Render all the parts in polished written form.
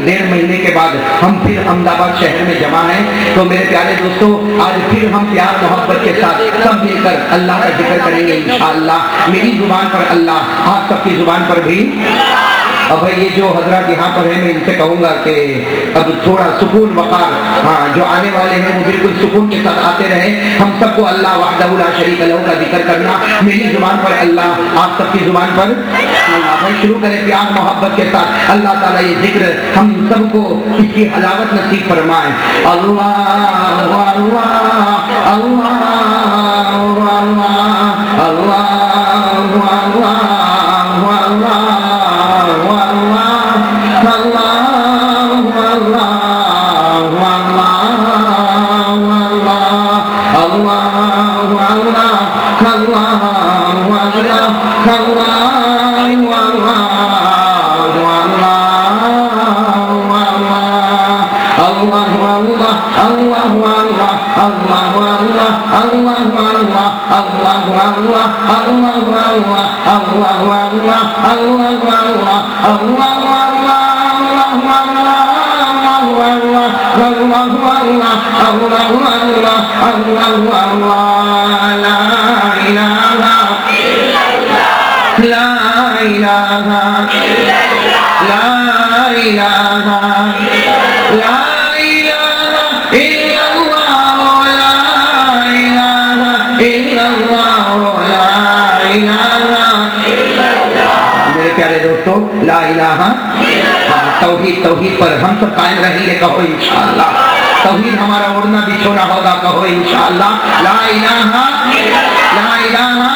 1.5 مہینے کے بعد ہم پھر احمد آباد شہر میں جمع ہیں. تو میرے پیارے دوستو آج پھر ہم پیار محبت کے ساتھ سب مل کر اللہ کا ذکر کریں گے انشاءاللہ. میری زبان پر اللہ، آپ سب کی زبان پر بھی. اب یہ جو حضرات یہاں پر ہیں میں ان سے کہوں گا کہ اب تھوڑا سکون وقار، ہاں جو آنے والے ہیں وہ بالکل سکون کے ساتھ آتے رہیں. ہم سب کو اللہ وحدہ لا شریک لہ کا ذکر کرنا. میری زبان پر اللہ، آپ سب کی زبان پر اللہ. بھائی شروع کریں پیار محبت کے ساتھ. اللہ تعالیٰ یہ ذکر ہم سب کو اس کی حلاوت نصیب فرمائے. اللہ اللہ اللہ اللہ لا الہ توحید. توحید پر ہم سب قائم رہیں گے. کہو انشاءاللہ. توحید ہمارا اڑنا بچھونا ہوگا. کہو انشاءاللہ. لا الہ لا الہ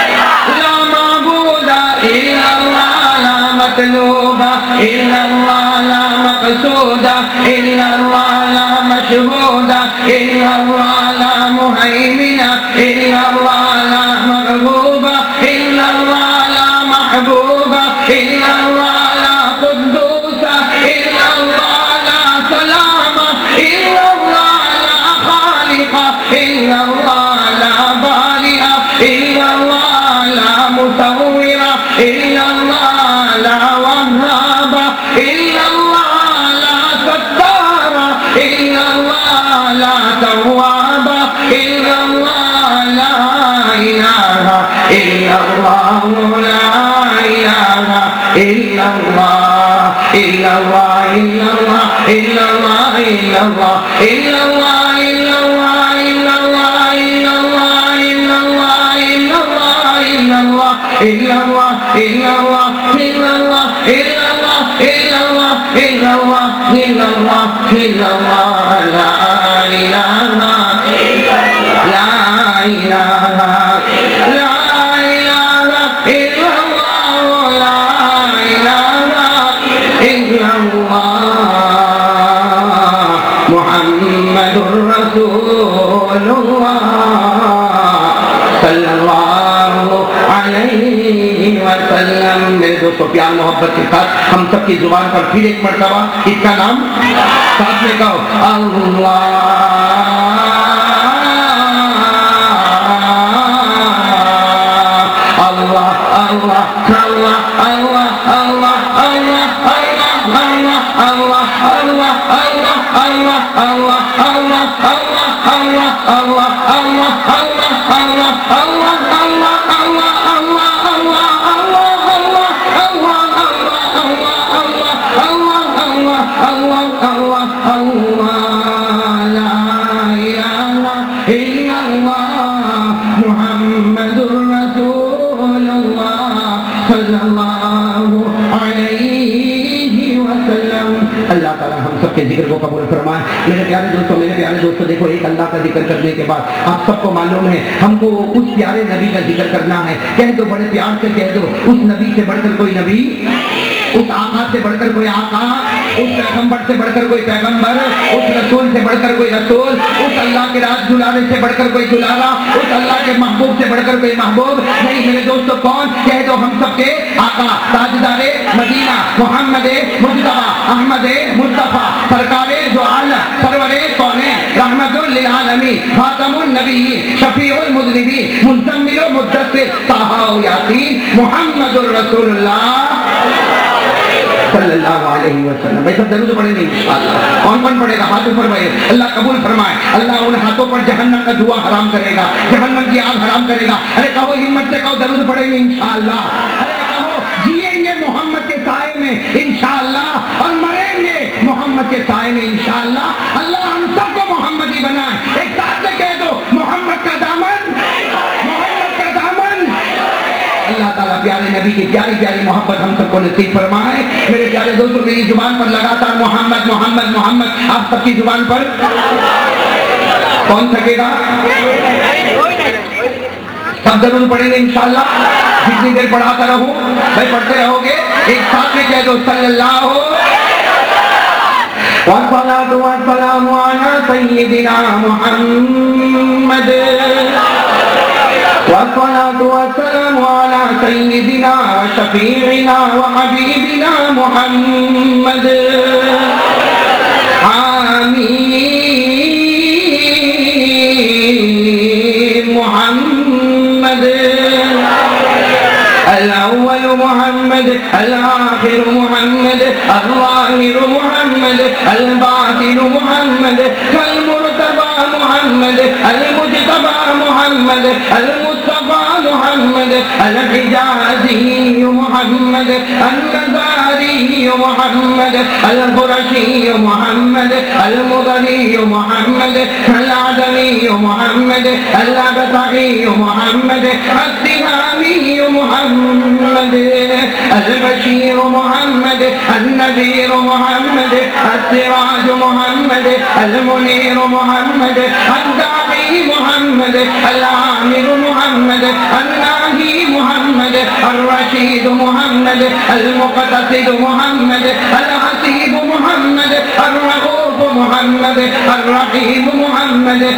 لا معبود الا اللہ لا مطلوب الا اللہ لا مقصود الا اللہ لا مشہود الا اللہ لا مہیمن الا اللہ لا مرغوب الا اللہ لا محبوب الا اللہ لا قدوس الا اللہ لا سلام الا اللہ لا خالق الا اللہ لا بارئ الا اللہ لا مصور الا اللہ لا وهاب الا اللہ لا ستار الا اللہ لا تواب الا اللہ لا الہ الا اللہ لا الہ الا اللہ الا اللہ الا اللہ الا اللہ الا اللہ الا اللہ الا اللہ الا اللہ الا اللہ الا اللہ الا اللہ الا اللہ الا اللہ الا اللہ الا اللہ الا اللہ الا اللہ الا اللہ لا الہ لا الہ لا محمد رسول اللہ صلی اللہ علیہ وسلم. میرے دوستو پیار محبت کے ساتھ ہم سب کی زبان پر پھر ایک مرتبہ اس کا نام ساتھ میں کہو. اللہ تعالیٰ ہم سب کے ذکر کو قبول فرمائے. میرے پیارے دوستوں دیکھو ایک اللہ کا ذکر کرنے کے بعد آپ سب کو معلوم ہے ہم کو اس پیارے نبی کا ذکر کرنا ہے. کہہ دو بڑے پیار سے کہہ دو اس نبی سے بڑھ کر کوئی نبی، اس آقا سے بڑھ کر کوئی آقا، اس پیغمبر سے بڑھ کر کوئی پیغمبر، اس رسول سے بڑھ کر کوئی رسول، اس اللہ کے راز دلارے سے بڑھ کر کوئی دلارا، اس اللہ کے محبوب سے بڑھ کر کوئی محبوب نہیں. میرے دوستو کون؟ کہہ دو ہم سب کے آقا تاجدار مدینہ محمد مجتبی احمد مصطفیٰ سرکار دو عالم سرور کونین رحمت للعالمین خاتم النبیین شفیع المذنبین مزمل و مدثر طٰہٰ و یاسین محمد الرسول اللہ صلی اللہ علیہ وسلم. بھائی سب درود پڑھیں گے انشاءاللہ. کون کون پڑھے گا؟ ہاتھ اوپر بھائی. اللہ قبول فرمائے. اللہ ان ہاتھوں پر جہنم کا دھواں حرام کرے گا, جہنم کی آگ حرام کرے گا. ارے کہو ہمت سے کہو درود پڑھیں گے انشاءاللہ. ارے کہو جیئیں گے محمد کے سائے میں انشاءاللہ, اور مریں گے محمد کے سائے میں انشاءاللہ. اللہ ہم سب کو محمدی بنائے. ایک ساتھ سے کہہ دو محمد کا دامن, محمد کا دامن. اللہ تعالیٰ پیارے نبی کی پیاری پیاری محبت ہم سب کو نصیب فرمائے. میرے پیارے دوستوں, میری زبان پر لگاتار محمد محمد محمد, آپ سب کی زبان پر کون تھکے گا؟ سب درود پڑھیں گے انشاءاللہ. جتنی دیر پڑھاتا رہوں بھائی پڑھتے رہو گے. ایک ساتھ میں کہہ دو صلی اللہ والصلاة والسلام علی سیدنا محمد, والصلاة والسلام علی سیدنا شفیعنا وحبیبنا محمد. آمین. محمد الاول محمد, الآخر محمد, الظاہر محمد, الباطن محمد, المرتضى محمد, المجتبى محمد, المصطفى محمد, الحجازي محمد, النزاري محمد, القرشي محمد, المضري محمد, العدوي محمد, الأبطحي محمد, التهامي محمد, البشير محمد, النذير محمد, السراج محمد, المنير محمد, الداعي محمد, العامر محمد, الناهي محمد, الرشيد محمد, المقتصد محمد, الحسيب محمد, الرؤوف محمد, الرحيم محمد.